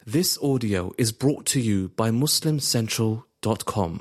This audio is brought to you by MuslimCentral.com.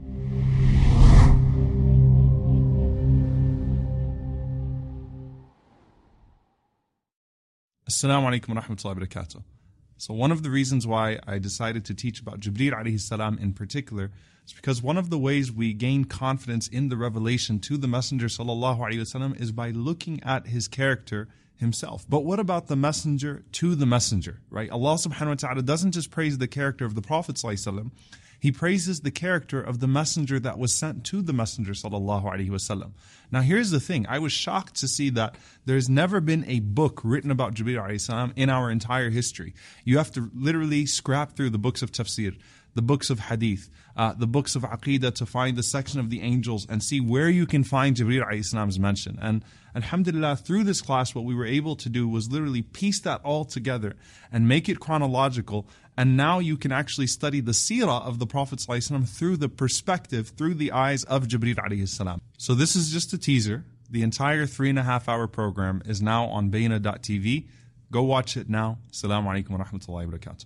Assalamu alaikum wa rahmatullahi wa barakatuh. So one of the reasons why I decided to teach about Jibreel alayhi salam in particular is because one of the ways we gain confidence in the revelation to the Messenger sallallahu alaihi wasallam is by looking at his character himself. But what about the messenger to the messenger, right? Allah subhanahu wa ta'ala doesn't just praise the character of the Prophet sallallahu alaihi wasallam, He praises the character of the messenger that was sent to the Messenger sallallahu alaihi wasallam. Now here's the thing, I was shocked to see that there's never been a book written about Jibreel alayhi salam in our entire history. You have to literally scrap through the books of tafsir, the books of hadith, the books of aqidah to find the section of the angels and see where you can find Jibreel alayhi salam's mention. And alhamdulillah, through this class what we were able to do was literally piece that all together and make it chronological. And now you can actually study the seerah of the Prophet ﷺ through the perspective, through the eyes of Jibreel alayhi salam. So this is just a teaser. The entire 3.5-hour program is now on Bayna.tv. Go watch it now. Assalamu alaikum wa rahmatullahi wa barakatuh.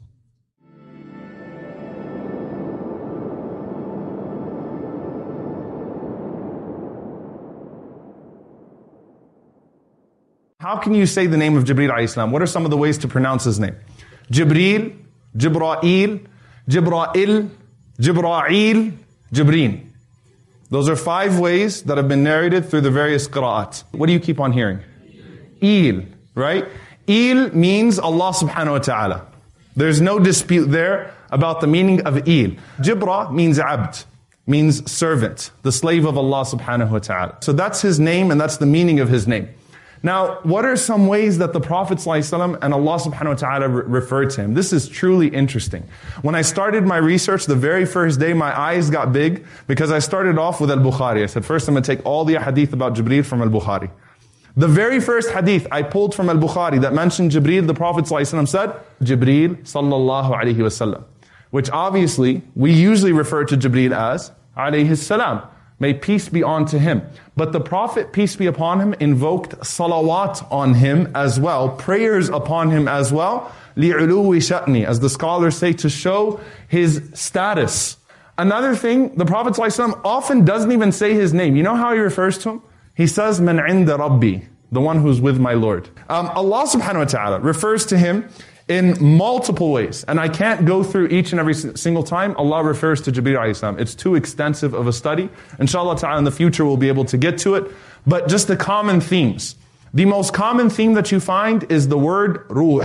How can you say the name of Jibreel alayhi salam? What are some of the ways to pronounce his name? Jibreel, Jibra'il, Jibra'il, Jibra'il, Jibreen. Those are 5 ways that have been narrated through the various qira'at. What do you keep on hearing? Il, right? Il means Allah subhanahu wa ta'ala. There's no dispute there about the meaning of Il. Jibra means abd, means servant, the slave of Allah subhanahu wa ta'ala. So that's his name and that's the meaning of his name. Now, what are some ways that the Prophet ﷺ and Allah subhanahu wa ta'ala refer to him? This is truly interesting. When I started my research, the very first day, my eyes got big because I started off with Al-Bukhari. I said, first I'm going to take all the hadith about Jibreel from Al-Bukhari. The very first hadith I pulled from Al-Bukhari that mentioned Jibreel, the Prophet ﷺ said, Jibreel sallallahu alayhi wasallam. Which obviously, we usually refer to Jibreel as alayhi salam. May peace be unto him. But the Prophet, peace be upon him, invoked salawat on him as well, prayers upon him as well, li'uluwi sha'ni, as the scholars say, to show his status. Another thing, the Prophet ﷺ often doesn't even say his name. You know how he refers to him? He says, man inda rabbi, the one who's with my Lord. Allah subhanahu wa ta'ala refers to him in multiple ways. And I can't go through each and every single time Allah refers to Jibreel alayhi salam. It's too extensive of a study. Inshallah ta'ala in the future we'll be able to get to it. But just the common themes. The most common theme that you find is the word ruh,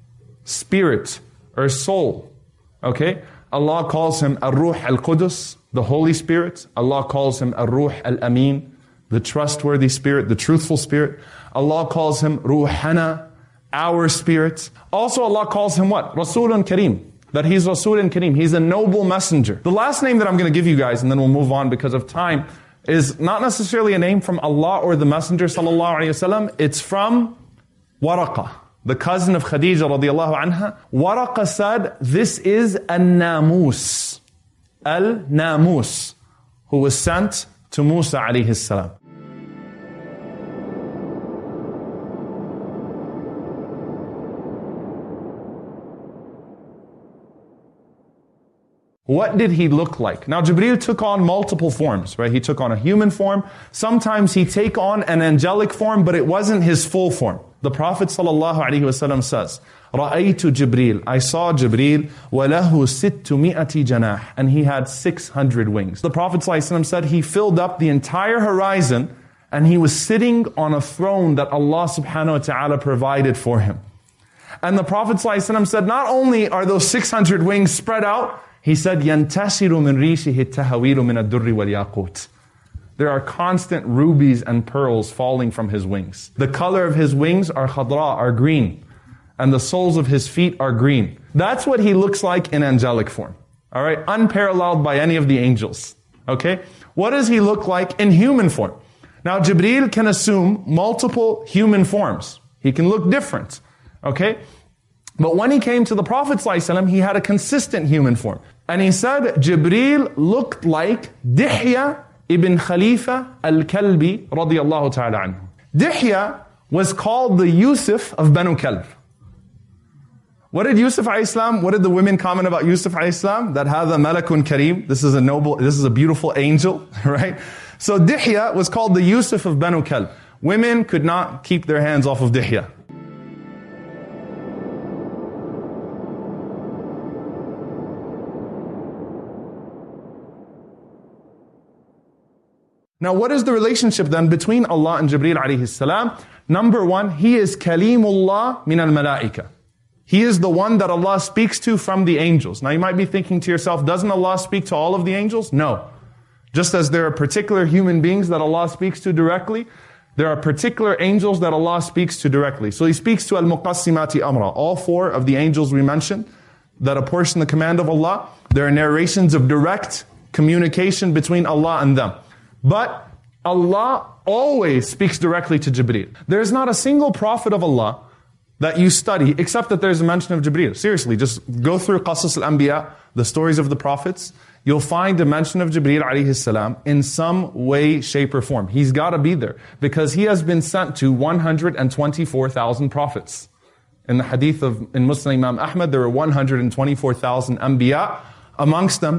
spirit or soul. Okay? Allah calls him ar-ruh al-qudus, the Holy Spirit. Allah calls him ar-ruh al-amin, the trustworthy spirit, the truthful spirit. Allah calls him ruhana, our spirit. Also Allah calls him what? Rasulun Kareem. That he's Rasulun Kareem. He's a noble messenger. The last name that I'm going to give you guys, and then we'll move on because of time, is not necessarily a name from Allah or the Messenger sallallahu alaihi wasallam. It's from Waraqa, the cousin of Khadija radiallahu anha. Waraqa said, this is Al-Namus. Al-Namus, who was sent to Musa alayhi salam. What did he look like? Now Jibreel took on multiple forms, right? He took on a human form. Sometimes he take on an angelic form, but it wasn't his full form. The Prophet ﷺ says, رَأَيْتُ Jibreel, I saw Jibreel, وَلَهُ سِتُّمِئَةِ جَنَاحٍ, and he had 600 wings. The Prophet ﷺ said he filled up the entire horizon and he was sitting on a throne that Allah subhanahu wa ta'ala provided for him. And the Prophet ﷺ said, not only are those 600 wings spread out, he said, يَنْتَشِرُ مِنْ رِيشِهِ التَّهَوِيلُ مِنَ الدُّرِّ وَالْيَاقُوتِ. There are constant rubies and pearls falling from his wings. The color of his wings are khadra, are green. And the soles of his feet are green. That's what he looks like in angelic form. All right, unparalleled by any of the angels. Okay, what does he look like in human form? Now Jibreel can assume multiple human forms. He can look different. Okay, but when he came to the Prophet ﷺ, he had a consistent human form. And he said, Jibreel looked like Dihya ibn Khalifa al-Kalbi radiyallahu ta'ala anhu. Dihya was called the Yusuf of Banu Kalb. What did Yusuf alayhi salam, what did the women comment about Yusuf alayhi salam? That هذا ملك كريم. This is a beautiful angel, right? So Dihya was called the Yusuf of Banu Kalb. Women could not keep their hands off of Dihya. Now, what is the relationship then between Allah and Jibreel alayhi salam? Number one, he is Kalimullah min al-malaika. He is the one that Allah speaks to from the angels. Now, you might be thinking to yourself, doesn't Allah speak to all of the angels? No. Just as there are particular human beings that Allah speaks to directly, there are particular angels that Allah speaks to directly. So He speaks to al-muqassimati amra. All four of the angels we mentioned that apportion the command of Allah, there are narrations of direct communication between Allah and them. But Allah always speaks directly to Jibreel. There's not a single prophet of Allah that you study except that there's a mention of Jibreel. Seriously, just go through Qasas al-Anbiya, the stories of the prophets. You'll find a mention of Jibreel alayhi salam in some way, shape or form. He's got to be there because he has been sent to 124,000 prophets. In the hadith in Muslim Imam Ahmad, there were 124,000 Anbiya. Amongst them,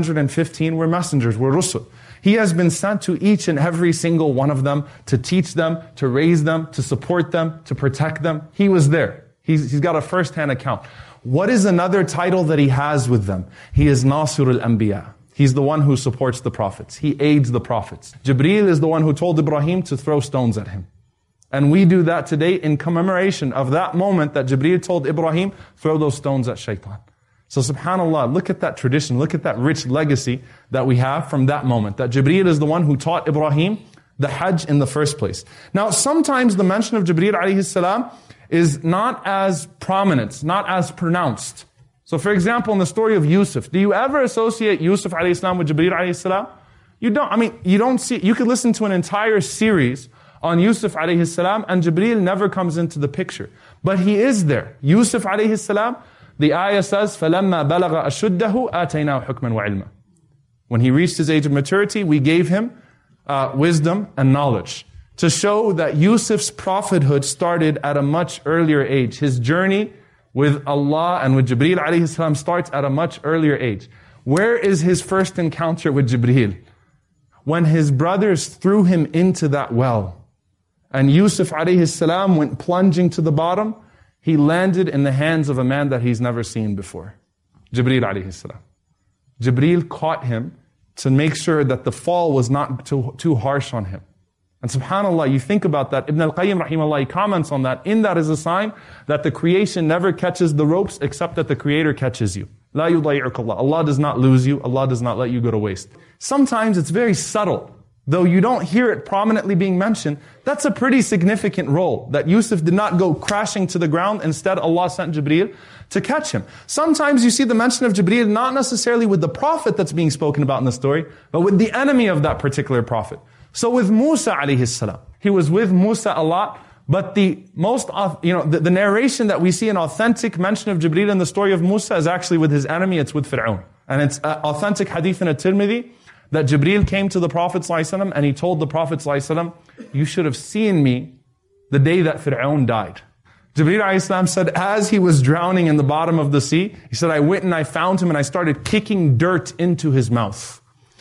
315 were messengers, were Rusul. He has been sent to each and every single one of them to teach them, to raise them, to support them, to protect them. He was there. He's got a first-hand account. What is another title that he has with them? He is Nasir al-Anbiya. He's the one who supports the prophets. He aids the prophets. Jibreel is the one who told Ibrahim to throw stones at him. And we do that today in commemoration of that moment that Jibreel told Ibrahim, throw those stones at shaitan. So subhanAllah, look at that tradition, look at that rich legacy that we have from that moment. That Jibreel is the one who taught Ibrahim the Hajj in the first place. Now sometimes the mention of Jibreel alayhi salam is not as prominent, not as pronounced. So for example, in the story of Yusuf, do you ever associate Yusuf alayhi salam with Jibreel alayhi salam? You don't, you don't see, you could listen to an entire series on Yusuf alayhi salam and Jibreel never comes into the picture. But he is there. Yusuf alayhi salam, the ayah says, فَلَمَّا بَلَغَ أَشُدَّهُ آتَيْنَاهُ حُكْمًا وَعِلْمًا. When he reached his age of maturity, we gave him wisdom and knowledge. To show that Yusuf's prophethood started at a much earlier age. His journey with Allah and with Jibreel alayhi salam starts at a much earlier age. Where is his first encounter with Jibreel? When his brothers threw him into that well. And Yusuf alayhi salam went plunging to the bottom. He landed in the hands of a man that he's never seen before. Jibreel alayhi salam. Jibreel caught him to make sure that the fall was not too harsh on him. And subhanAllah, you think about that. Ibn al-Qayyim rahimahullah, he comments on that. In that is a sign that the creation never catches the ropes except that the Creator catches you. La yudayi'uka Allah. Allah does not lose you. Allah does not let you go to waste. Sometimes it's very subtle. Though you don't hear it prominently being mentioned, that's a pretty significant role. That Yusuf did not go crashing to the ground. Instead, Allah sent Jibreel to catch him. Sometimes you see the mention of Jibreel not necessarily with the prophet that's being spoken about in the story, but with the enemy of that particular prophet. So with Musa alayhi salam, he was with Musa a lot, but the most, the narration that we see an authentic mention of Jibreel in the story of Musa is actually with his enemy, it's with Fir'aun. And it's an authentic hadith in At-Tirmidhi, that Jibreel came to the Prophet ﷺ and he told the Prophet ﷺ, you should have seen me the day that Fir'aun died. Jibreel ﷺ said, as he was drowning in the bottom of the sea, he said, I went and I found him and I started kicking dirt into his mouth.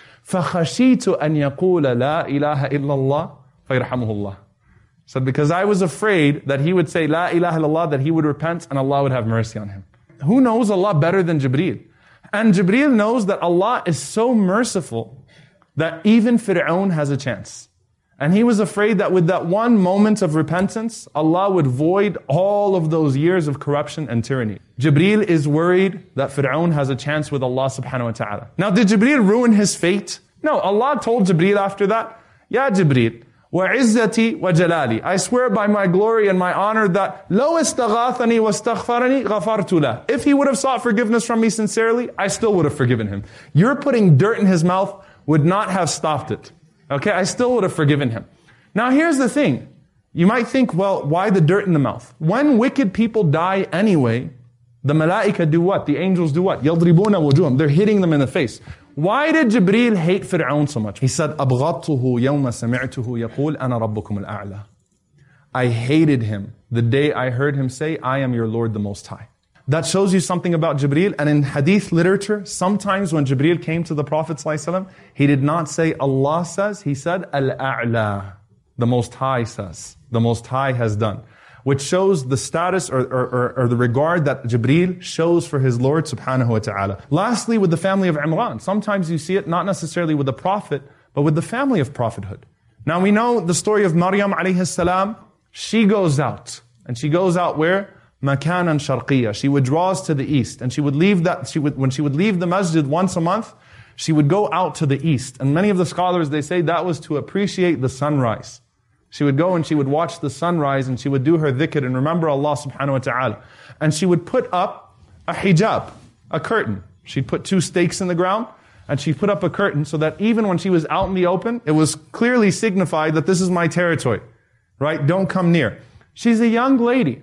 فَخَشِيتُ أَنْ يَقُولَ لَا إِلَهَ إِلَّا اللَّهِ فَيَرْحَمُهُ اللَّهِ. He said, because I was afraid that he would say, La ilaha illallah, that he would repent and Allah would have mercy on him. Who knows Allah better than Jibreel? And Jibreel knows that Allah is so merciful that even Fir'aun has a chance. And he was afraid that with that one moment of repentance, Allah would void all of those years of corruption and tyranny. Jibreel is worried that Fir'aun has a chance with Allah subhanahu wa ta'ala. Now, did Jibreel ruin his fate? No, Allah told Jibreel after that, Ya Jibreel, وَعِزَّتِي وَجَلَالِي, I swear by my glory and my honor that لَوْ اسْتَغَاثَنِي وَاسْتَغْفَرَنِي غَفَرْتُ لَهُ. If he would have sought forgiveness from me sincerely, I still would have forgiven him. You're putting dirt in his mouth would not have stopped it. Okay, I still would have forgiven him. Now here's the thing. You might think, well, why the dirt in the mouth? When wicked people die anyway, the malaika do what? The angels do what? يَضْرِبُونَ وُجُوهَهُم. They're hitting them in the face. Why did Jibreel hate Fir'aun so much? He said, أَبْغَضْتُهُ يَوْمَ سَمِعْتُهُ يَقُولُ أَنَا رَبُّكُمُ الْأَعْلَى. I hated him the day I heard him say, I am your Lord the Most High. That shows you something about Jibreel. And in hadith literature, sometimes when Jibreel came to the Prophet ﷺ, he did not say Allah says, he said Al-A'la. The Most High says. The Most High has done. Which shows the status or the regard that Jibreel shows for his Lord subhanahu wa ta'ala. Lastly, with the family of Imran. Sometimes you see it not necessarily with the Prophet, but with the family of prophethood. Now we know the story of Maryam alayhi salam. She goes out. And she goes out where? Makanan sharqiyya. She withdraws to the east. And she would leave when she would leave the masjid once a month, she would go out to the east. And many of the scholars, they say that was to appreciate the sunrise. She would go and she would watch the sunrise and she would do her dhikr and remember Allah subhanahu wa ta'ala. And she would put up a hijab, a curtain. She'd put 2 stakes in the ground and she'd put up a curtain so that even when she was out in the open, it was clearly signified that this is my territory, right? Don't come near. She's a young lady,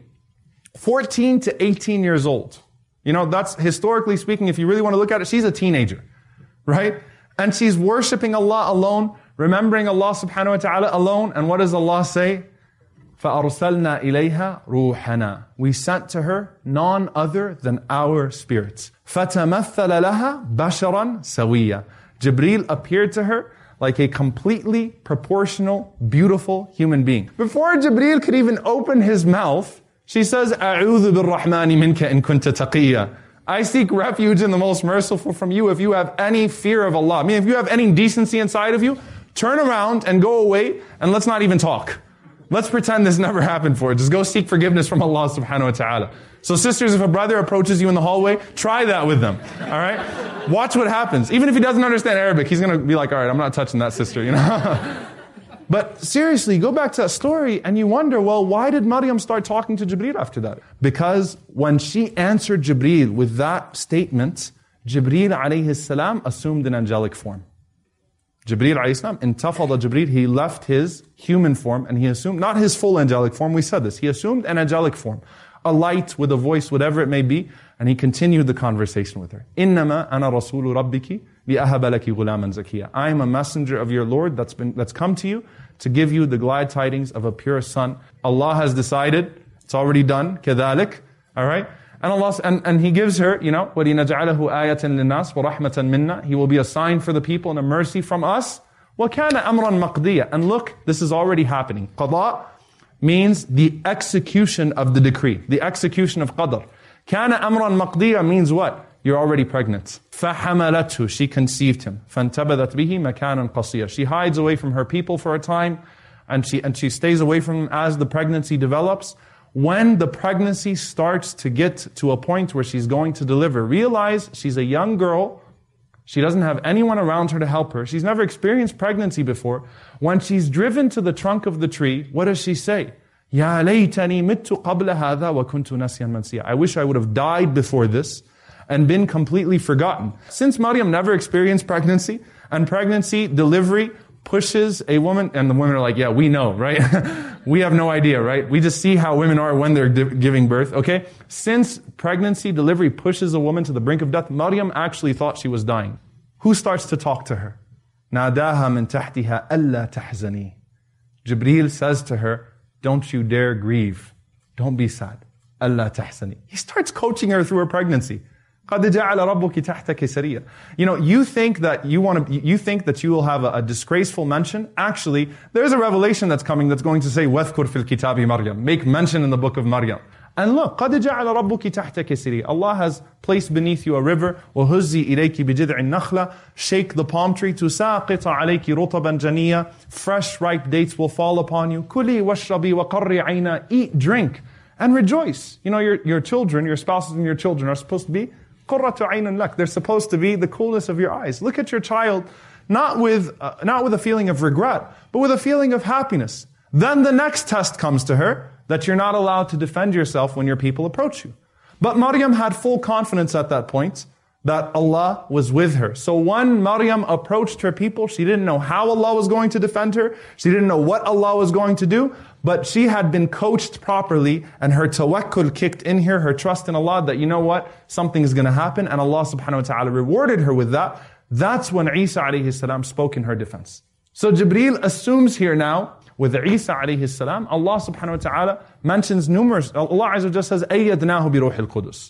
14 to 18 years old. You know, that's historically speaking, if you really want to look at it, she's a teenager, right? And she's worshiping Allah alone, remembering Allah subhanahu wa ta'ala alone. And what does Allah say? فَأَرْسَلْنَا إِلَيْهَا رُوحَنَا. We sent to her none other than our spirits. فَتَمَثَّلَ لَهَا بَشَرًا سَوِيًّا. Jibreel appeared to her like a completely proportional, beautiful human being. Before Jibreel could even open his mouth, she says, أَعُوذُ بِالرَّحْمَنِ مِنْكَ إِن كُنْتَ تَقِيًّا. I seek refuge in the most merciful from you if you have any fear of Allah. I mean, if you have any decency inside of you, turn around and go away and let's not even talk. Let's pretend this never happened for you. Just go seek forgiveness from Allah subhanahu wa ta'ala. So sisters, if a brother approaches you in the hallway, try that with them. Alright? Watch what happens. Even if he doesn't understand Arabic, he's going to be like, alright, I'm not touching that sister, you know. But seriously, go back to that story and you wonder, well, why did Maryam start talking to Jibreel after that? Because when she answered Jibreel with that statement, Jibreel alayhi salam assumed an angelic form. Jibreel alayhi salam, intafada Jibreel, he left his human form and he assumed, not his full angelic form, we said this, he assumed an angelic form. A light with a voice, whatever it may be, and he continued the conversation with her. إِنَّمَا أَنَا رَسُولُ رَبِّكِ لِأَهَبَ لَكِ غُلَامًا زَكِيًّا. I am a messenger of your Lord that's come to you to give you the glad tidings of a pure son. Allah has decided, it's already done, كَذَلِكَ. Alright? And Allah, and He gives her, you know, وَلِنَجْعَلَهُ آيَةً لِلنَّاسِ وَرَحْمَةً مِنَّا. He will be a sign for the people and a mercy from us. وَكَانَ أَمْرًا مَقْضِيًّا. And look, this is already happening. قضاء means the execution of the decree, the execution of qadr. كَانَ أَمْرًا مَقْضِيًّا means what? You're already pregnant. فَحَمَلَتْهُ. She conceived him. فَانْتَبَذَتْ بِهِ مَكَانًا قَصِيًّا. She hides away from her people for a time, and she stays away from them as the pregnancy develops. When the pregnancy starts to get to a point where she's going to deliver, realize she's a young girl. She doesn't have anyone around her to help her. She's never experienced pregnancy before. When she's driven to the trunk of the tree, what does she say? يَا لَيْتَنِي مِتُّ قَبْلَ هَذَا وَكُنْتُ نَسْيًا مَنْسِيًا. I wish I would have died before this and been completely forgotten. Since Maryam never experienced pregnancy, and pregnancy, delivery, pushes a woman, and the women are like, yeah, we know, right? We have no idea, right? We just see how women are when they're giving birth, okay? Since pregnancy, delivery pushes a woman to the brink of death, Maryam actually thought she was dying. Who starts to talk to her? نَادَاهَا مِن تَحْتِهَا أَلَّا تَحْزَنِي. Jibreel says to her, don't you dare grieve. Don't be sad. أَلَّا تَحْزَنِي. He starts coaching her through her pregnancy. قَدْ جَعَلَ رَبُّكِ تَحْتَكِ سَرِيًّا. You know, you think that you will have a disgraceful mention. Actually, there's a revelation that's coming that's going to say, وَاذْكُرْ فِي الْكِتَابِ مَرْيَمْ. Make mention in the book of Maryam. And look, قَدْ جَعَلَ رَبُّكِ تَحْتَكِ سَرِيًّا. Allah has placed beneath you a river. وَهُزِّي إِلَيْكِ بِجِذْعِ النَّخْلَةِ. Shake the palm tree. تُسَاقِطَ عَلَيْكِ رُطَبًا جَنِيًّا. Fresh ripe dates will fall upon you. كُلِي وَاشْرَبِي وَقَرِّ عَيْنًا. Eat, drink, and rejoice. You know, your children, your spouses and your children are supposed to be قُرَّةُ عَيْنٍ لَكَ. They're supposed to be the coolness of your eyes. Look at your child, not with a feeling of regret, but with a feeling of happiness. Then the next test comes to her, that you're not allowed to defend yourself when your people approach you. But Maryam had full confidence at that point that Allah was with her. So when Maryam approached her people, she didn't know how Allah was going to defend her. She didn't know what Allah was going to do. But she had been coached properly, and her tawakkul kicked in here, her trust in Allah, that you know what, something is going to happen, and Allah subhanahu wa ta'ala rewarded her with that. That's when Isa alayhi salam spoke in her defense. So Jibreel assumes here now, with Isa alayhi salam, Allah subhanahu wa ta'ala mentions numerous, Allah Azza wa Jalla says, أَيَّدْنَاهُ بِرُوحِ الْقُدُسِ.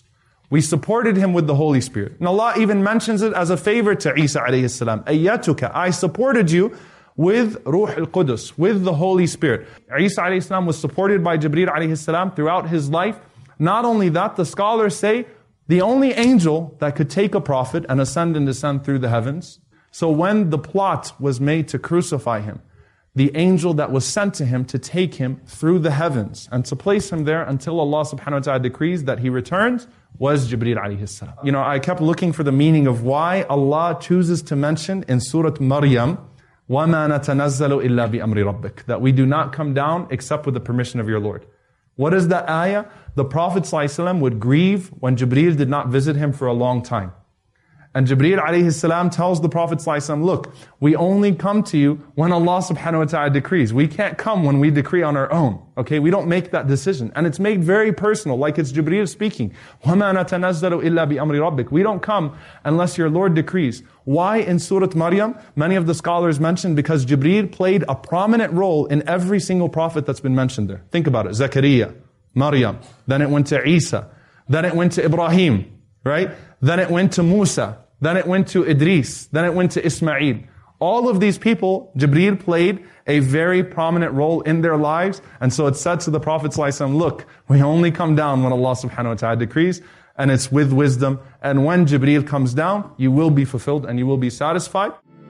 We supported him with the Holy Spirit. And Allah even mentions it as a favor to Isa alayhi salam. Ayyatuka, I supported you with Ruh al-Qudus, with the Holy Spirit. Isa alayhi salam was supported by Jibreel alayhi salam throughout his life. Not only that, the scholars say, the only angel that could take a prophet and ascend and descend through the heavens. So when the plot was made to crucify him, the angel that was sent to him to take him through the heavens and to place him there until Allah subhanahu wa ta'ala decrees that he returns was Jibreel alayhi salam. You know, I kept looking for the meaning of why Allah chooses to mention in Surah Maryam, وَمَا نَتَنَزَّلُ إِلَّا بِأَمْرِ رَبِّكَ, that we do not come down except with the permission of your Lord. What is that ayah? The Prophet ﷺ would grieve when Jibreel did not visit him for a long time. And Jibreel alayhi salam tells the Prophet ﷺ, look, we only come to you when Allah subhanahu wa ta'ala decrees. We can't come when we decree on our own. Okay, we don't make that decision. And it's made very personal, like it's Jibreel speaking. وَمَا نَتَنَزَّلُ إِلَّا بِأَمْرِ رَبِّكَ. We don't come unless your Lord decrees. Why in Surah Maryam? Many of the scholars mentioned because Jibreel played a prominent role in every single prophet that's been mentioned there. Think about it. Zakaria, Maryam, then it went to Isa, then it went to Ibrahim, right? Then it went to Musa, then it went to Idris, then it went to Ismail. All of these people, Jibreel played a very prominent role in their lives. And so it said to the Prophet ﷺ, look, we only come down when Allah subhanahu wa ta'ala decrees, and it's with wisdom. And when Jibreel comes down, you will be fulfilled and you will be satisfied.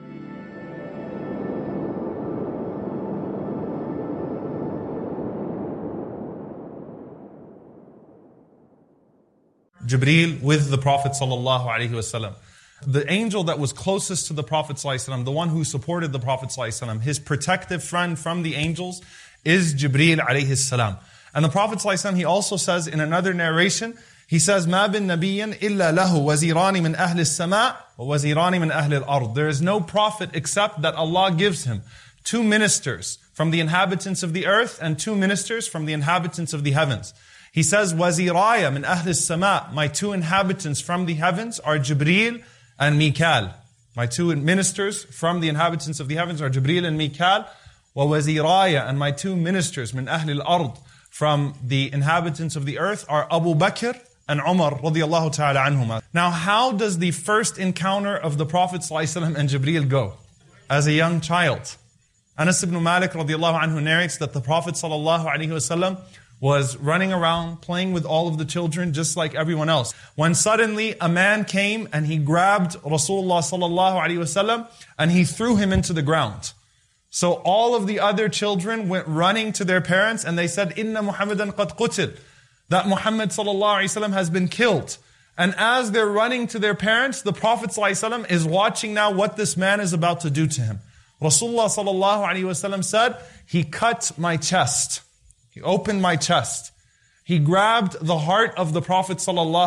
Jibreel with the Prophet sallallahu alaihi wasallam. The angel that was closest to the Prophet ﷺ, the one who supported the Prophet ﷺ, his protective friend from the angels is Jibreel alayhi salam. And the Prophet ﷺ, he also says in another narration, he says, مَا بِن نَبِيٍّ إِلَّا لَهُ وَزِيرَانِ مِنْ أَهْلِ السَّمَاءِ وَوَزِيرَانِ مِنْ أَهْلِ الْأَرْضِ. There is no prophet except that Allah gives him 2 ministers from the inhabitants of the earth and 2 ministers from the inhabitants of the heavens. He says, وَزِيرَايَ مِنْ أَهْلِ السَّمَاءِ. My 2 inhabitants from the heavens are Jibreel and Mikal. My 2 ministers from the inhabitants of the heavens are Jibreel and Mikal. وَوَزِيرَايَ, and my 2 ministers مِنْ أَهْلِ الْأَرْضِ, from the inhabitants of the earth, are Abu Bakr and Umar radiyallahu ta'ala anhuma. Now, how does the first encounter of the Prophet ﷺ and Jibreel go? As a young child. Anas ibn Malik radiyallahu anhu narrates that the Prophet ﷺ was running around playing with all of the children just like everyone else, when suddenly a man came and he grabbed Rasulullah ﷺ and he threw him into the ground. So all of the other children went running to their parents and they said, Inna Muhammadan qad qutil, that Muhammad ﷺ has been killed. And as they're running to their parents, the Prophet ﷺ is watching now what this man is about to do to him. Rasulullah ﷺ said, he cut my chest. He opened my chest. He grabbed the heart of the Prophet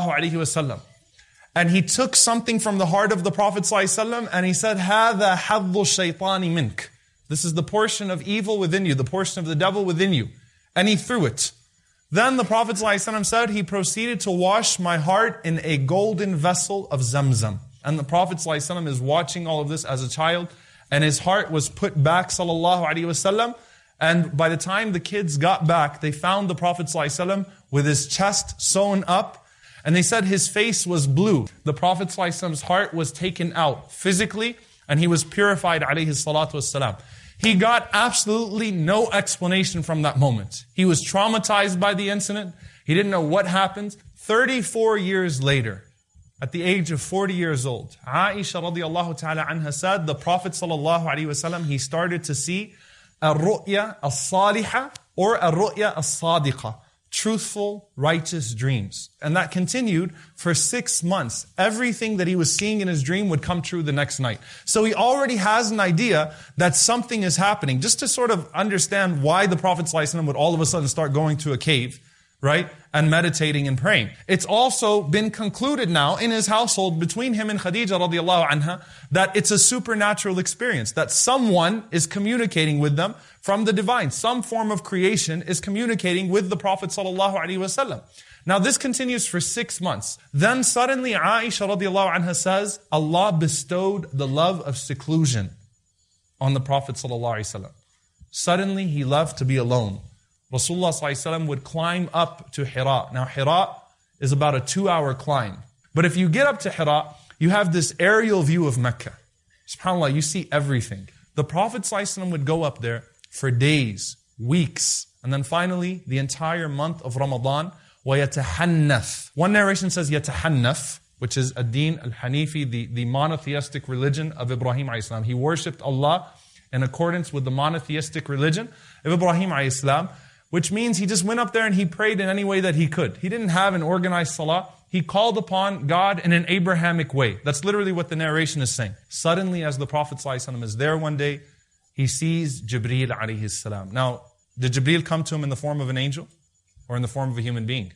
ﷺ. And he took something from the heart of the Prophet ﷺ and he said, هَذَا حَظُّ الشَّيْطَانِ مِنْكَ. This is the portion of evil within you, the portion of the devil within you. And he threw it. Then the Prophet ﷺ said, he proceeded to wash my heart in a golden vessel of Zamzam. And the Prophet ﷺ is watching all of this as a child, and his heart was put back, sallallahu alaihi wasallam. And by the time the kids got back, they found the Prophet ﷺ with his chest sewn up, and they said his face was blue. The Prophet ﷺ's heart was taken out physically, and he was purified, alayhi salatu wasalam. He got absolutely no explanation from that moment. He was traumatized by the incident. He didn't know what happened. 34 years later, at the age of 40 years old, Aisha radiallahu ta'ala anha said, the Prophet sallallahu alaihi wasallam, he started to see al-ru'ya al-salihah or al-ru'ya al-sadiqah, truthful, righteous dreams. And that continued for 6 months. Everything that he was seeing in his dream would come true the next night. So he already has an idea that something is happening. Just to sort of understand why the Prophet ﷺ would all of a sudden start going to a cave, right? And meditating and praying. It's also been concluded now in his household between him and Khadija radiallahu anha that it's a supernatural experience, that someone is communicating with them from the divine. Some form of creation is communicating with the Prophet sallallahu alaihi wasallam. Now this continues for 6 months. Then suddenly Aisha radiallahu anha says, Allah bestowed the love of seclusion on the Prophet sallallahu alaihi wasallam. Suddenly he loved to be alone. Rasulullah ﷺ would climb up to Hira. Now Hira is about a 2-hour climb. But if you get up to Hira, you have this aerial view of Mecca. SubhanAllah, you see everything. The Prophet ﷺ would go up there for days, weeks, and then finally the entire month of Ramadan, وَيَتَحَنَّث. One narration says يَتَحَنَّث, which is ad-Din al-Hanifi, the monotheistic religion of Ibrahim a.s. He worshipped Allah in accordance with the monotheistic religion of Ibrahim a.s., which means he just went up there and he prayed in any way that he could. He didn't have an organized salah. He called upon God in an Abrahamic way. That's literally what the narration is saying. Suddenly, as the Prophet ﷺ is there one day, he sees Jibreel alayhi salam. Now, did Jibreel come to him in the form of an angel or in the form of a human being?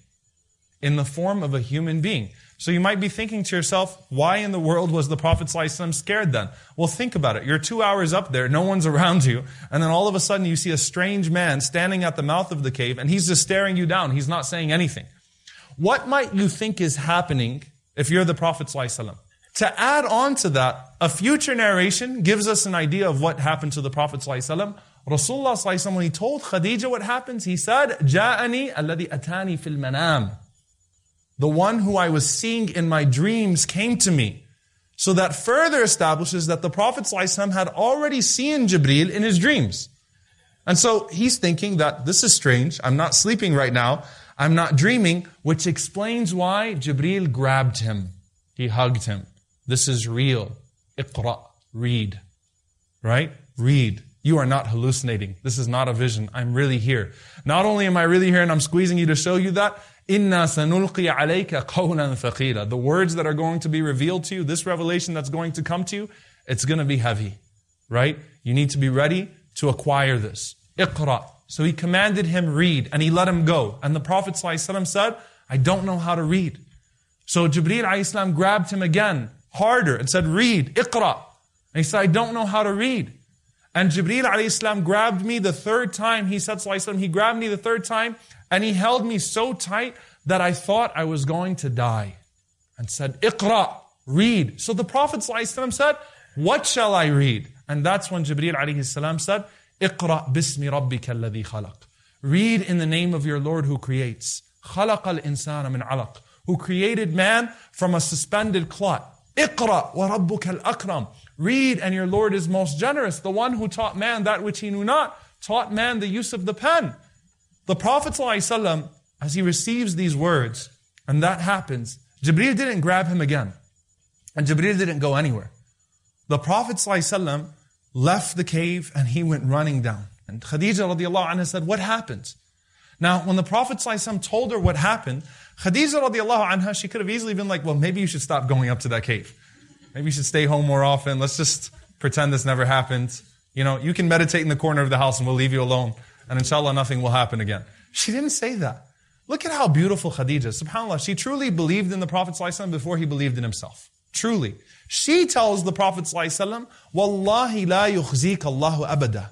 In the form of a human being. So you might be thinking to yourself, why in the world was the Prophet ﷺ scared then? Well, think about it. You're 2 hours up there, no one's around you, and then all of a sudden you see a strange man standing at the mouth of the cave, and he's just staring you down. He's not saying anything. What might you think is happening if you're the Prophet ﷺ? To add on to that, a future narration gives us an idea of what happened to the Prophet ﷺ. Rasulullah ﷺ, when he told Khadija what happens, he said, جَاءَنِي الَّذِي أَتَانِي فِي الْمَنَامِ. The one who I was seeing in my dreams came to me. So that further establishes that the Prophet ﷺ had already seen Jibreel in his dreams. And so he's thinking that this is strange. I'm not sleeping right now. I'm not dreaming, which explains why Jibreel grabbed him. He hugged him. This is real. Iqra, read. Right? Read. You are not hallucinating. This is not a vision. I'm really here. Not only am I really here and I'm squeezing you to show you that, إِنَّا سَنُلْقِي عَلَيْكَ قَوْلًا ثَقِيلًا. The words that are going to be revealed to you, this revelation that's going to come to you, it's going to be heavy. Right? You need to be ready to acquire this. Iqra. So he commanded him read and he let him go. And the Prophet ﷺ said, I don't know how to read. So Jibreel ﷺ grabbed him again, harder, and said, read, Iqra. And he said, I don't know how to read. And Jibreel ﷺ grabbed me the third time. He said, ﷺ, he grabbed me the third time and he held me so tight that I thought I was going to die. And said, Iqra, read. So the Prophet ﷺ said, what shall I read? And that's when Jibreel ﷺ said, Iqra bismi rabbika alladhi khalaq. Read in the name of your Lord who creates. خَلَقَ الْإِنسَانَ مِنْ عَلَقٍ. Who created man from a suspended clot. Iqra wa rabbuka al-akram. Read and your Lord is most generous. The one who taught man that which he knew not, taught man the use of the pen. The Prophet ﷺ, as he receives these words, and that happens, Jibreel didn't grab him again. And Jibreel didn't go anywhere. The Prophet ﷺ left the cave and he went running down. And Khadija radiallahu anha said, what happened? Now, when the Prophet ﷺ told her what happened, Khadija radiallahu anha, she could have easily been like, well, maybe you should stop going up to that cave. Maybe you should stay home more often. Let's just pretend this never happened. You know, you can meditate in the corner of the house and we'll leave you alone. And inshallah, nothing will happen again. She didn't say that. Look at how beautiful Khadija, subhanAllah, she truly believed in the Prophet ﷺ before he believed in himself. Truly. She tells the Prophet ﷺ, Wallahi la yukhzika Allahu abada.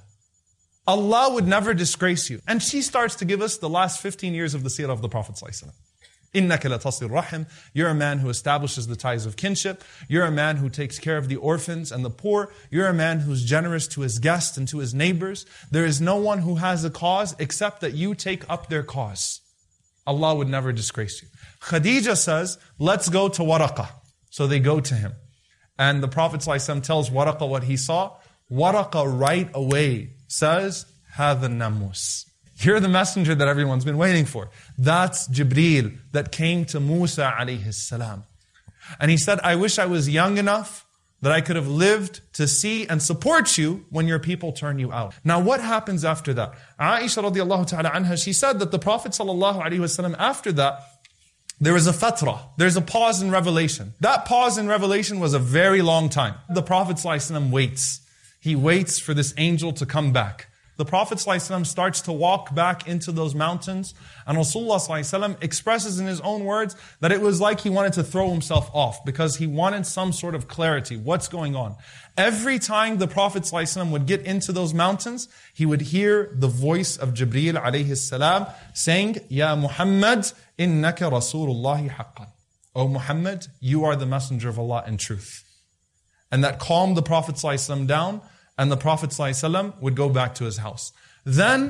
Allah would never disgrace you. And she starts to give us the last 15 years of the seerah of the Prophet ﷺ. إِنَّكَ لَتَصِلُ rahim. You're a man who establishes the ties of kinship. You're a man who takes care of the orphans and the poor. You're a man who's generous to his guests and to his neighbors. There is no one who has a cause except that you take up their cause. Allah would never disgrace you. Khadija says, let's go to Waraqa. So they go to him. And the Prophet ﷺ tells Waraqa what he saw. Waraqa right away says, هَذَا النَّمُوس. You're the messenger that everyone's been waiting for. That's Jibreel that came to Musa alayhi salam. And he said, I wish I was young enough that I could have lived to see and support you when your people turn you out. Now what happens after that? Aisha radiallahu ta'ala anha, she said that the Prophet sallallahu alayhi wasallam, after that, there was a fatra. There's a pause in revelation. That pause in revelation was a very long time. The Prophet sallallahu alayhi wasallam waits. He waits for this angel to come back. The Prophet ﷺ starts to walk back into those mountains, and Rasulullah ﷺ expresses in his own words that it was like he wanted to throw himself off because he wanted some sort of clarity. What's going on? Every time the Prophet ﷺ would get into those mountains, he would hear the voice of Jibreel alayhi salam saying, Ya Muhammad, innaka Rasulullahi haqqan. O Muhammad, you are the messenger of Allah in truth. And that calmed the Prophet ﷺ down. And the Prophet ﷺ would go back to his house. Then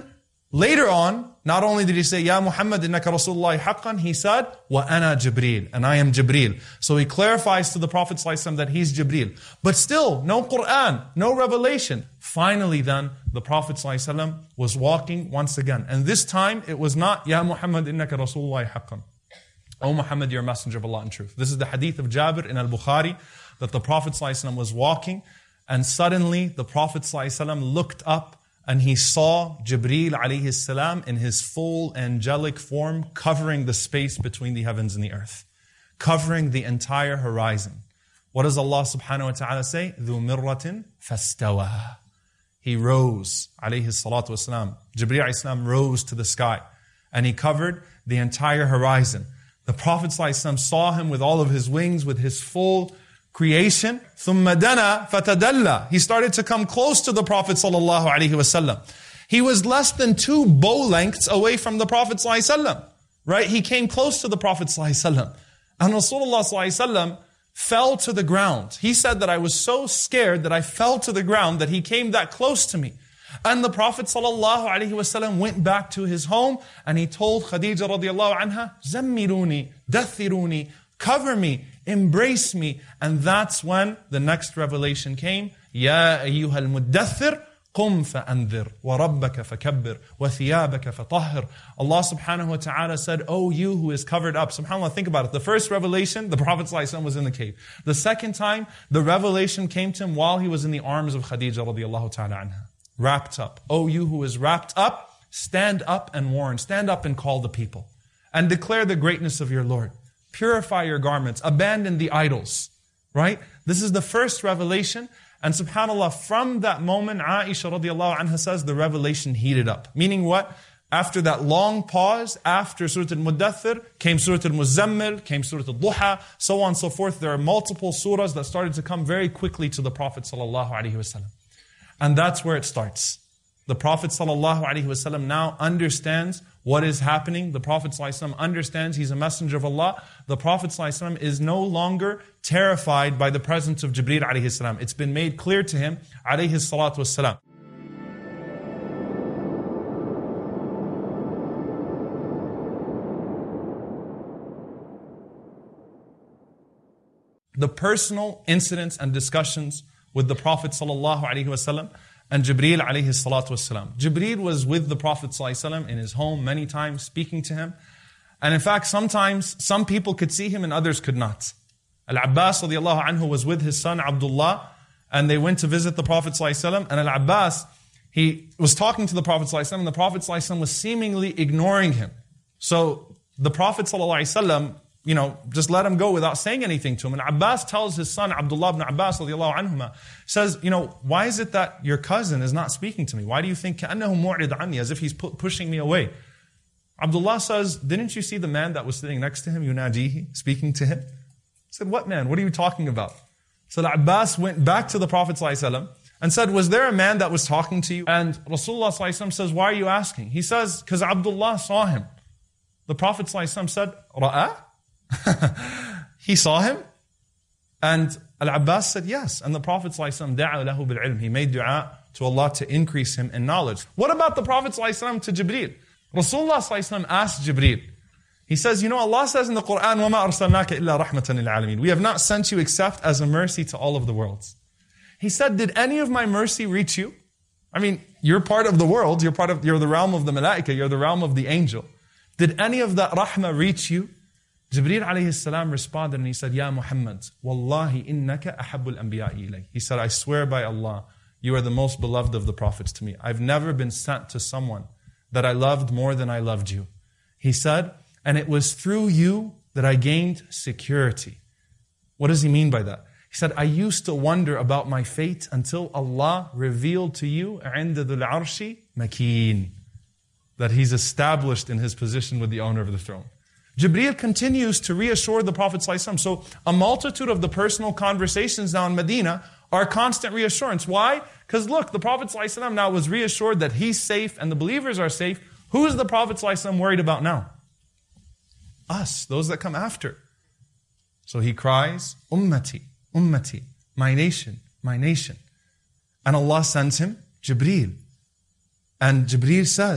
Later on, not only did he say, Ya Muhammad innaka Rasulullah haqqan, he said, Wa ana Jibreel, and I am Jibreel. So he clarifies to the Prophet ﷺ that he's Jibreel. But still, no Quran, no revelation. Finally then, the Prophet ﷺ was walking once again. And this time, it was not, Ya Muhammad innaka Rasulullah haqqan. O Muhammad, you're a messenger of Allah in truth. This is the hadith of Jabir in Al-Bukhari, that the Prophet ﷺ was walking, and suddenly the Prophet ﷺ looked up, and he saw Jibreel alayhi salam in his full angelic form covering the space between the heavens and the earth. Covering the entire horizon. What does Allah subhanahu wa ta'ala say? ذُو مِرَّةٍ فَاسْتَوَى. He rose, alayhi salatu wasalam. Jibreel alayhi salam rose to the sky. And he covered the entire horizon. The Prophet ﷺ saw him with all of his wings, with his full creation. ثُمَّ دَنَا فَتَدَلَّى. He started to come close to the Prophet ﷺ. He was less than 2 bow lengths away from the Prophet ﷺ. Right? He came close to the Prophet ﷺ. And Rasulullah ﷺ fell to the ground. He said that I was so scared that I fell to the ground that he came that close to me. And the Prophet ﷺ went back to his home and he told Khadija radiallahu anha, زَمِّلُونِي دَثِّرُونِي, cover me, embrace me. And that's when the next revelation came. يَا أَيُّهَا الْمُدَّثِّرُ قُمْ فَأَنذِرْ وَرَبَّكَ فَكَبِّرْ وَثِيَابَكَ فَطَهِّرْ. Allah subhanahu wa ta'ala said, "O you who is covered up." SubhanAllah, think about it. The first revelation, the Prophet ﷺ was in the cave. The second time, the revelation came to him while he was in the arms of Khadija radiallahu ta'ala anha. Wrapped up. "O you who is wrapped up, stand up and warn. Stand up and call the people. And declare the greatness of your Lord. Purify your garments. Abandon the idols." Right? This is the first revelation. And subhanAllah, from that moment, Aisha radiallahu anha says, the revelation heated up. Meaning what? After that long pause, after Surah Al-Muddathir, came Surah Al-Muzammil, came Surah Al-Duha, so on and so forth. There are multiple surahs that started to come very quickly to the Prophet sallallahu alaihi wasallam. And that's where it starts. The Prophet ﷺ now understands what is happening. The Prophet ﷺ understands he's a messenger of Allah. The Prophet ﷺ is no longer terrified by the presence of Jibreel alayhi salam. It's been made clear to him alayhi salatu wassalam. The personal incidents and discussions with the Prophet ﷺ and Jibreel alayhi salatu wasalam. Jibreel was with the Prophet ﷺ in his home many times, speaking to him. And in fact, sometimes some people could see him and others could not. Al-Abbas radiallahu anhu was with his son Abdullah, and they went to visit the Prophet ﷺ. And Al-Abbas, he was talking to the Prophet ﷺ, and the Prophet ﷺ was seemingly ignoring him. So the Prophet ﷺ, just let him go without saying anything to him. And Abbas tells his son, Abdullah ibn Abbas radiallahu anhuma, says, why is it that your cousin is not speaking to me? Why do you think كَأَنَّهُ مُعْرِض عَنِّي, as if he's pushing me away? Abdullah says, didn't you see the man that was sitting next to him, yunajihi, speaking to him? He said, what man? What are you talking about? So Abbas went back to the Prophet ﷺ and said, was there a man that was talking to you? And Rasulullah ﷺ says, why are you asking? He says, because Abdullah saw him. The Prophet ﷺ said, Ra'a? He saw him? And Al-Abbas said yes. And the Prophet ﷺ da'a lahu bil-ilm. He made dua to Allah to increase him in knowledge. What about the Prophet ﷺ to Jibreel? Rasulullah ﷺ asked Jibreel. He says, Allah says in the Quran, وَمَا أَرْسَلْنَاكَ إِلَّا رَحْمَةً لِلْعَالَمِينَ. We have not sent you except as a mercy to all of the worlds. He said, did any of my mercy reach you? I mean, you're part of the world. You're the realm of the malaika. You're the realm of the angel. Did any of that rahmah reach you? Jibreel alayhi salam responded and he said, Ya Muhammad, Wallahi innaka ahabbul anbiya'i ilay. He said, I swear by Allah, you are the most beloved of the prophets to me. I've never been sent to someone that I loved more than I loved you. He said, and it was through you that I gained security. What does he mean by that? He said, I used to wonder about my fate until Allah revealed to you, عِنْدَ ذُو الْعَرْشِ مَكِينٌ, that he's established in his position with the owner of the throne. Jibreel continues to reassure the Prophet ﷺ. So a multitude of the personal conversations now in Medina are constant reassurance. Why? Because look, the Prophet ﷺ now was reassured that he's safe and the believers are safe. Who is the Prophet ﷺ worried about now? Us, those that come after. So he cries, Ummati, Ummati, my nation, my nation. And Allah sends him Jibreel. And Jibreel says,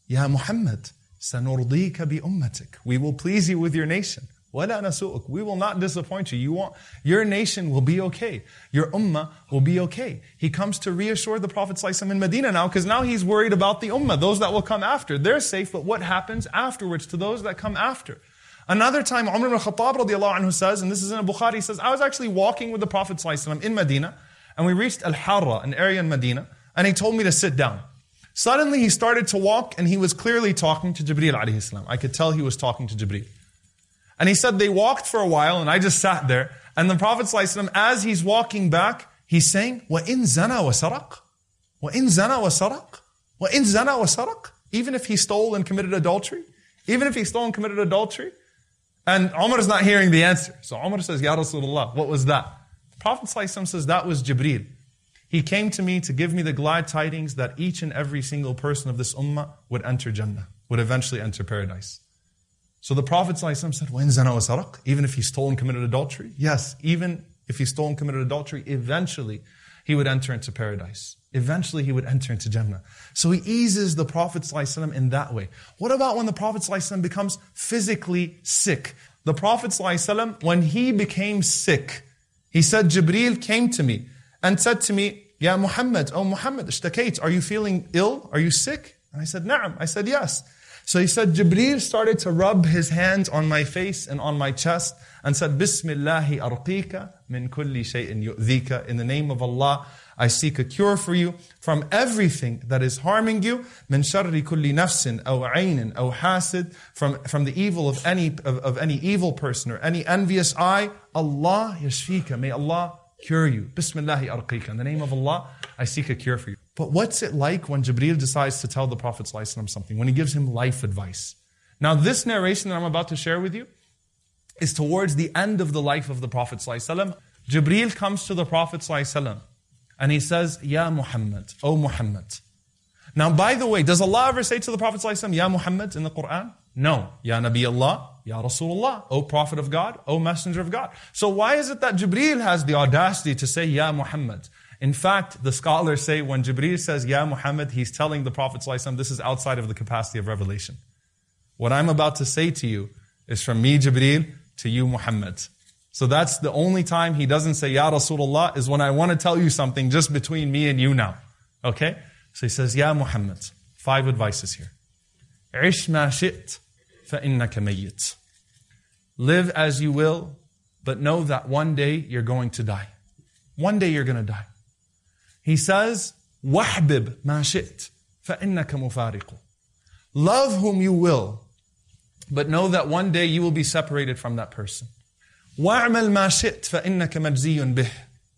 Ya Muhammad, سَنُرْضِيكَ بِأُمَّتِكَ. We will please you with your nation. وَلَا نَسُؤُكَ. We will not disappoint you. Your nation will be okay. Your ummah will be okay. He comes to reassure the Prophet ﷺ in Medina now, because now he's worried about the ummah, those that will come after. They're safe, but what happens afterwards to those that come after? Another time, Umar ibn Khattab radiallahu anhu says, and this is in Bukhari, he says, I was actually walking with the Prophet ﷺ in Medina, and we reached Al-Harra, an area in Medina, and he told me to sit down. Suddenly he started to walk, and he was clearly talking to Jibreel alayhi salam. I could tell he was talking to Jibreel. And he said they walked for a while, and I just sat there, and the Prophet ﷺ, as he's walking back, he's saying, وَإِن زَنَا وَسَرَقْ وَإِن زَنَا وَسَرَقْ وَإِن زَنَا وَسَرَقْ. Even if he stole and committed adultery, even if he stole and committed adultery. And Umar is not hearing the answer. So Umar says, Ya Rasulullah, what was that? The Prophet ﷺ says, that was Jibreel. He came to me to give me the glad tidings that each and every single person of this ummah would enter Jannah, would eventually enter paradise. So the Prophet ﷺ said, وَإِن زَنَا وَسَرَقْ. Even if he stole and committed adultery? Yes, even if he stole and committed adultery, eventually he would enter into paradise. Eventually he would enter into Jannah. So he eases the Prophet ﷺ in that way. What about when the Prophet ﷺ becomes physically sick? The Prophet ﷺ, when he became sick, he said, Jibreel came to me and said to me, Ya Muhammad, oh Muhammad, ishtakayt, are you feeling ill? Are you sick? And I said, Na'am. I said, yes. So he said, Jibreel started to rub his hands on my face and on my chest and said, Bismillahi arqika min kulli shay'in yu'dhika. In the name of Allah, I seek a cure for you from everything that is harming you. Min sharri kulli nafsin aw aynin aw hasid. From the evil of any evil person or any envious eye. Allah yashfika. May Allah cure you. Bismillahi arqika. In the name of Allah, I seek a cure for you. But what's it like when Jibreel decides to tell the Prophet ﷺ something, when he gives him life advice? Now this narration that I'm about to share with you is towards the end of the life of the Prophet ﷺ. Jibreel comes to the Prophet ﷺ and he says, Ya Muhammad, O Muhammad. Now by the way, does Allah ever say to the Prophet ﷺ, Ya Muhammad in the Quran? No. Ya Nabi Allah, Ya Rasulullah, O Prophet of God, O Messenger of God. So why is it that Jibreel has the audacity to say, Ya Muhammad? In fact, the scholars say when Jibreel says, Ya Muhammad, he's telling the Prophet ﷺ, this is outside of the capacity of revelation. What I'm about to say to you is from me, Jibreel, to you, Muhammad. So that's the only time he doesn't say, Ya Rasulullah, is when I want to tell you something just between me and you now. Okay? So he says, Ya Muhammad. 5 advices here. عِشْ مَا شِئْتَ فَإِنَّكَ مَيِّتٌ. Live as you will, but know that one day you're going to die. One day you're going to die. He says, وَحْبِبْ مَا شِئْتَ فَإِنَّكَ مُفَارِقُ. Love whom you will, but know that one day you will be separated from that person. وَاعْمَلْ مَا شِئْتَ فَإِنَّكَ مَجْزِيٌّ بِهِ.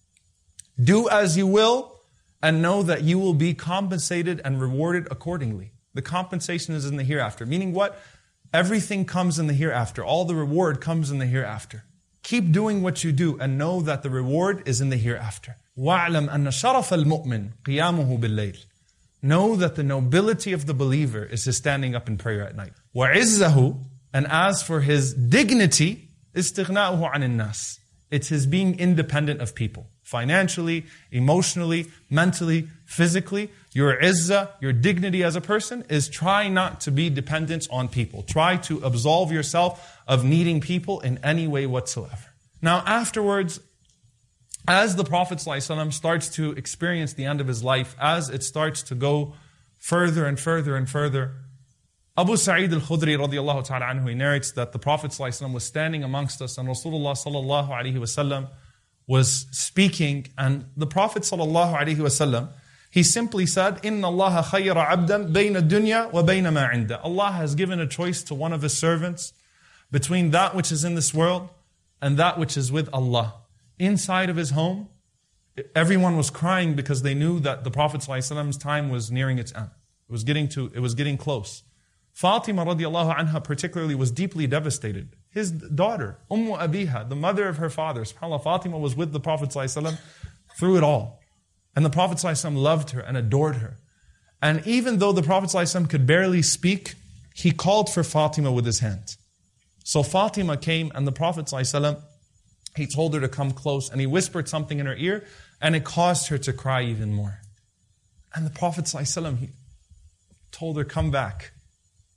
Do as you will, and know that you will be compensated and rewarded accordingly. The compensation is in the hereafter. Meaning what? Everything comes in the hereafter. All the reward comes in the hereafter. Keep doing what you do and know that the reward is in the hereafter. وَاعْلَمْ أَنَّ شَرَفَ الْمُؤْمِنِ قِيَامُهُ بِاللَّيْلِ. Know that the nobility of the believer is his standing up in prayer at night. وَعِزَّهُ. And as for his dignity, إِسْتِغْنَاؤُهُ عَنِ النَّاسِ. It's his being independent of people. Financially, emotionally, mentally, physically. Your izzah, your dignity as a person is try not to be dependent on people. Try to absolve yourself of needing people in any way whatsoever. Now afterwards, as the Prophet ﷺ starts to experience the end of his life, as it starts to go further and further and further, Abu Sa'id al-Khudri radiallahu ta'ala anhu, he narrates that the Prophet ﷺ was standing amongst us and Rasulullah sallallahu alayhi wasallam was speaking, and the Prophet sallallahu alayhi wasallam, he simply said, إِنَّ اللَّهَ خَيَّرَ عَبْدًا بَيْنَ الدُّنْيَا وَبَيْنَ مَا عِنْدَ. Allah has given a choice to one of His servants between that which is in this world and that which is with Allah. Inside of his home, everyone was crying because they knew that the Prophet ﷺ's time was nearing its end. It was getting close. Fatima radiallahu anha particularly was deeply devastated. His daughter, Ummu Abiha, the mother of her father, subhanAllah, Fatima was with the Prophet ﷺ through it all. And the Prophet ﷺ loved her and adored her. And even though the Prophet ﷺ could barely speak, he called for Fatima with his hand. So Fatima came and the Prophet ﷺ, he told her to come close and he whispered something in her ear and it caused her to cry even more. And the Prophet ﷺ, he told her, come back.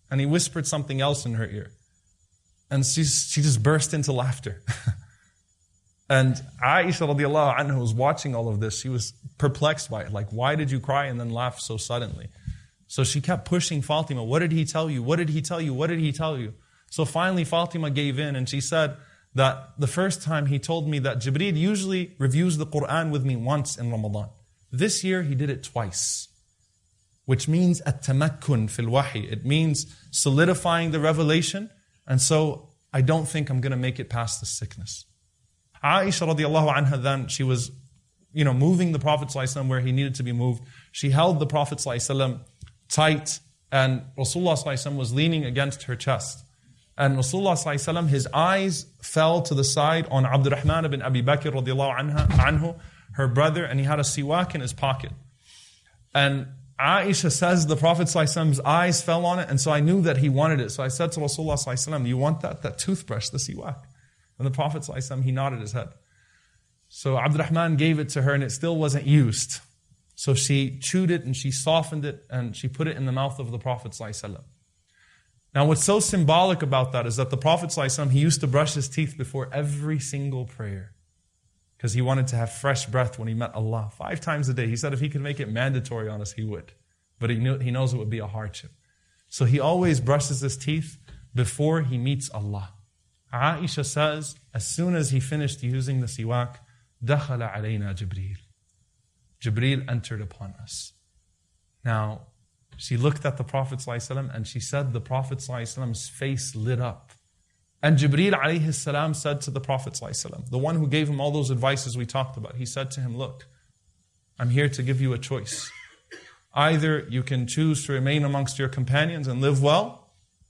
And he whispered something else in her ear. And she just burst into laughter. And Aisha radiallahu anha was watching all of this. She was perplexed by it. Like, why did you cry and then laugh so suddenly? So she kept pushing Fatima. What did he tell you? What did he tell you? What did he tell you? So finally Fatima gave in and she said that the first time he told me that Jibreel usually reviews the Quran with me once in Ramadan. This year he did it twice. Which means at-tamakkun fil wahi. It means solidifying the revelation. And so I don't think I'm going to make it past the sickness. Aisha radiallahu anha then, she was, moving the Prophet ﷺ where he needed to be moved. She held the Prophet ﷺ tight and Rasulullah ﷺ was leaning against her chest. And Rasulullah ﷺ, his eyes fell to the side on Abdurrahman ibn Abi Bakr radiallahu anhu, her brother, and he had a siwak in his pocket. And Aisha says the Prophet ﷺ's eyes fell on it, and so I knew that he wanted it. So I said to Rasulullah ﷺ, you want that toothbrush, the siwak? And the Prophet ﷺ, he nodded his head. So Abdurrahman gave it to her and it still wasn't used. So she chewed it and she softened it and she put it in the mouth of the Prophet ﷺ. Now what's so symbolic about that is that the Prophet ﷺ, he used to brush his teeth before every single prayer. Because he wanted to have fresh breath when he met Allah. 5 times a day. He said if he could make it mandatory on us, he would. But he knows it would be a hardship. So he always brushes his teeth before he meets Allah. Aisha says, as soon as he finished using the siwak, دَخَلَ عَلَيْنَا جِبْرِيلٌ. Jibreel entered upon us. Now, she looked at the Prophet ﷺ and she said the Prophet ﷺ's face lit up. And Jibreel alayhi salam said to the Prophet ﷺ, the one who gave him all those advices we talked about, he said to him, look, I'm here to give you a choice. Either you can choose to remain amongst your companions and live well,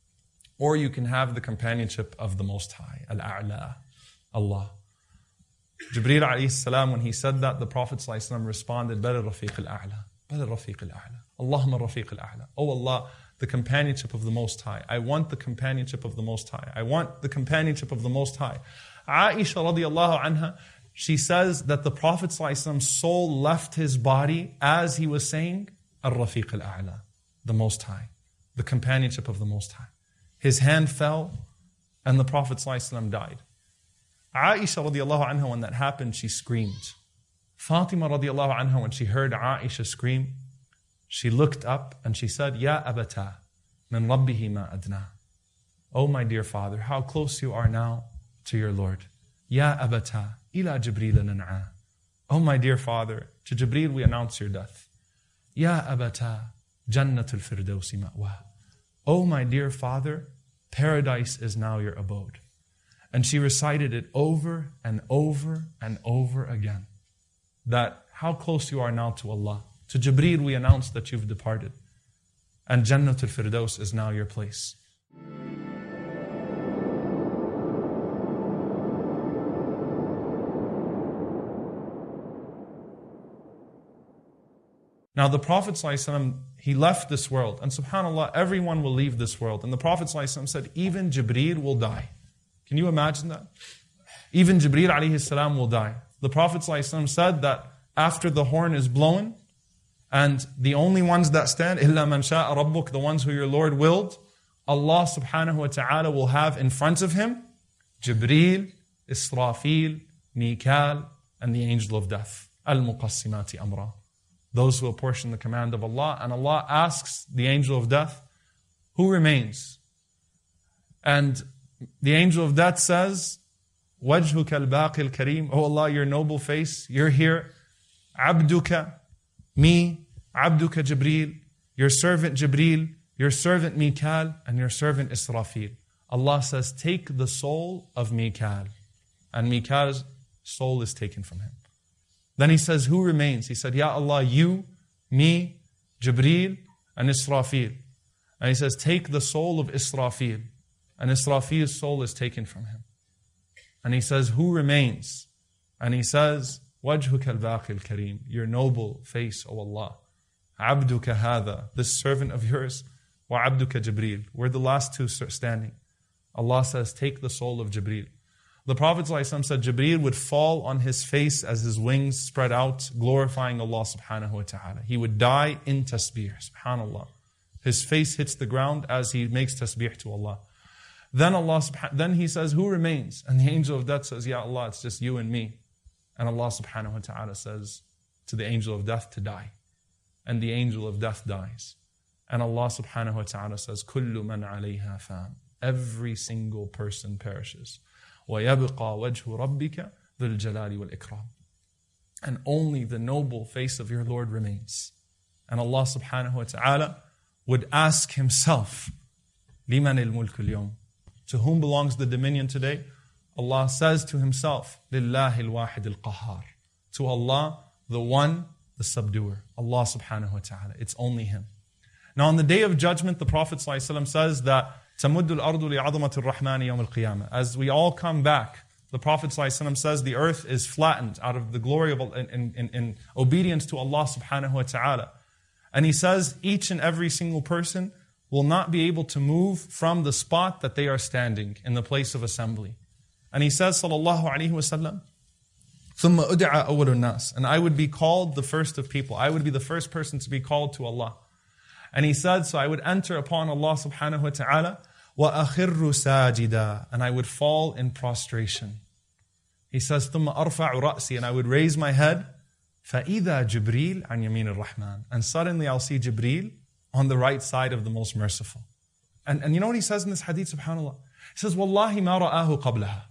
or you can have the companionship of the Most High, Al-A'la, Allah. Jibreel alayhi salam, when he said that, the Prophet ﷺ responded, Bal Rafiq al-A'la, Bal Rafiq al-A'la, Allahumma Rafiq al-A'la. Oh Allah, the companionship of the Most High. I want the companionship of the Most High. I want the companionship of the Most High. Aisha radiallahu anha, she says that the Prophet ﷺ's soul left his body as he was saying, Ar-Rafiq al-A'la, the Most High, the companionship of the Most High. His hand fell and the Prophet ﷺ died. Aisha radiallahu anha, when that happened, she screamed. Fatima radiallahu anha, when she heard Aisha scream, she looked up and she said, Ya abata, min rabbihi ma adna. Oh my dear father, how close you are now to your Lord. Ya abata, ila Jibreel nan'a. Oh my dear father, to Jibreel we announce your death. Ya abata, jannatul firdausi ma'wa. Oh my dear father, paradise is now your abode. And she recited it over and over and over again. That how close you are now to Allah. To Jibreel we announce that you've departed. And Jannatul Firdaus is now your place. Now the Prophet ﷺ, he left this world. And subhanAllah, everyone will leave this world. And the Prophet ﷺ said, even Jibreel will die. Can you imagine that? Even Jibreel alayhi salam will die. The Prophet ﷺ said that after the horn is blown, and the only ones that stand, إِلَّا مَنْ شَاءَ رَبُّكَ, the ones who your Lord willed, Allah subhanahu wa ta'ala will have in front of him Jibreel, Israfil, Mikal, and the angel of death. Al-Muqassimati Amra. Those who apportion the command of Allah. And Allah asks the angel of death, who remains? And the angel of death says, وَجْهُكَ الْبَاقِ الْكَرِيمِ. Oh Allah, your noble face, you're here. عَبْدُكَ, me, عَبْدُكَ Jibreel, your servant Jibreel, your servant Mikal, and your servant Israfil. Allah says, take the soul of Mikal. And Mikal's soul is taken from him. Then he says, who remains? He said, Ya Allah, you, me, Jibreel, and Israfil. And he says, take the soul of Israfil. And Israfil's soul is taken from him. And he says, who remains? And he says, وَجْهُكَ الْبَاقِ الْكَرِيمِ, your noble face, O Allah. عَبْدُكَ هَذَا, this servant of yours, وَعَبْدُكَ Jibreel. We're the last two standing. Allah says, take the soul of Jibreel. The Prophet ﷺ said Jibreel would fall on his face as his wings spread out, glorifying Allah subhanahu wa ta'ala. He would die in tasbih, subhanallah. His face hits the ground as he makes tasbih to Allah. Then he says, who remains? And the angel of death says, Ya Allah, it's just you and me. And Allah subhanahu wa ta'ala says to the angel of death to die. And the angel of death dies. And Allah subhanahu wa ta'ala says, كُلُّ مَنْ عَلَيْهَا فَانٍ. Every single person perishes. وَيَبْقَى وَجْهُ رَبِّكَ ذُو الْجَلَالِ وَالْإِكْرَامِ. And only the noble face of your Lord remains. And Allah subhanahu wa ta'ala would ask Himself, لِمَنِ الْمُلْكُ الْيَوْمِ. To whom belongs the dominion today? Allah says to Himself, لِلَّهِ الْوَاحِدِ الْقَهَّارِ. To Allah, the one, the subduer. Allah subhanahu wa ta'ala. It's only Him. Now on the day of judgment, the Prophet ﷺ says that تَمُدُّ الْأَرْضُ لِعَظَمَةِ الرَّحْمَنِ يَوْمَ الْقِيَامَةِ. As we all come back, the Prophet ﷺ says the earth is flattened out of the glory of in obedience to Allah subhanahu wa ta'ala. And He says each and every single person will not be able to move from the spot that they are standing in the place of assembly. And He says, sallallahu alaihi wasallam, ثُمَّ أُدْعَى أَوَّلُ النَّاسِ. And I would be called the first of people. I would be the first person to be called to Allah. And He said, so I would enter upon Allah subhanahu wa ta'ala, وَأَخِرُّ سَاجِدًا. And I would fall in prostration. He says, ثُمَّ أَرْفَعُ رَأْسِي. And I would raise my head, فَإِذَا جِبْرِيلٌ عَنْ يَمِينِ الرَّحْمَنِ. And suddenly I'll see Jibreel on the right side of the most merciful. And you know what he says in this hadith, subhanAllah? He says, وَاللَّهِ مَا رَآهُ قَبْلَهَا.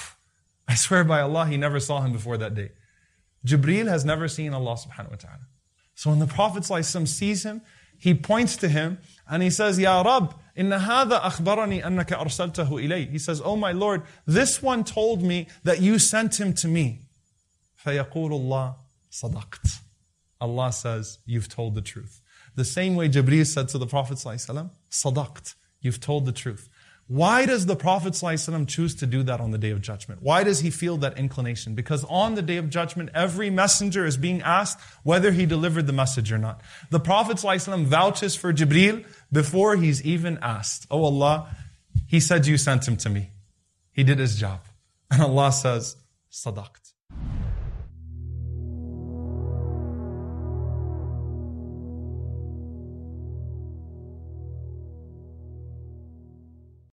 I swear by Allah, he never saw him before that day. Jibreel has never seen Allah subhanahu wa ta'ala. So when the Prophet ﷺ sees him, he points to him and he says, Ya Rab, inna hadha akhbarani annaka arsaltahu ilay. He says, oh my Lord, this one told me that you sent him to me. فَيَقُولُ اللَّهُ صَدَقْتَ. Allah says, you've told the truth. The same way Jibreel said to the Prophet ﷺ, صَدَقْتَ. You've told the truth. Why does the Prophet ﷺ choose to do that on the Day of Judgment? Why does he feel that inclination? Because on the Day of Judgment, every messenger is being asked whether he delivered the message or not. The Prophet ﷺ vouches for Jibreel before he's even asked. Oh Allah, he said you sent him to me. He did his job. And Allah says, صدقت.